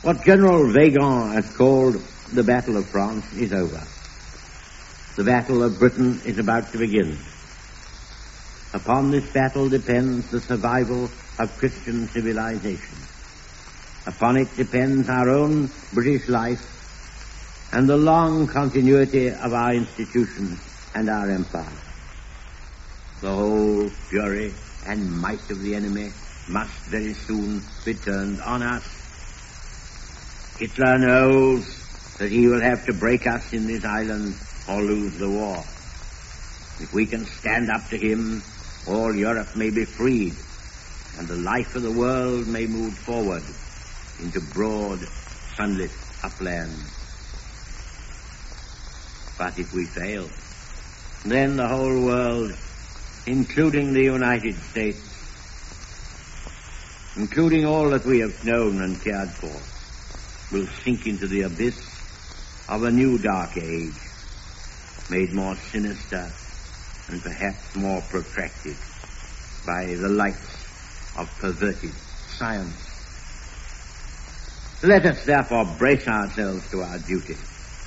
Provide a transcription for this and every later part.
What General Weygand has called the Battle of France is over. The Battle of Britain is about to begin. Upon this battle depends the survival of Christian civilization. Upon it depends our own British life and the long continuity of our institutions and our empire. The whole fury and might of the enemy must very soon be turned on us. Hitler knows that he will have to break us in this island or lose the war. If we can stand up to him, all Europe may be freed, and the life of the world may move forward into broad, sunlit uplands. But if we fail, then the whole world, including the United States, including all that we have known and cared for, will sink into the abyss of a new dark age, made more sinister and perhaps more protracted by the lights of perverted science. Let us therefore brace ourselves to our duty,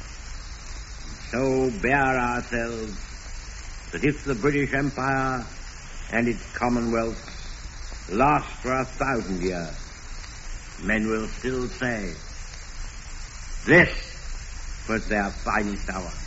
so bear ourselves that if the British Empire and its Commonwealth last for 1,000 years, men will still say, this was their finest hour.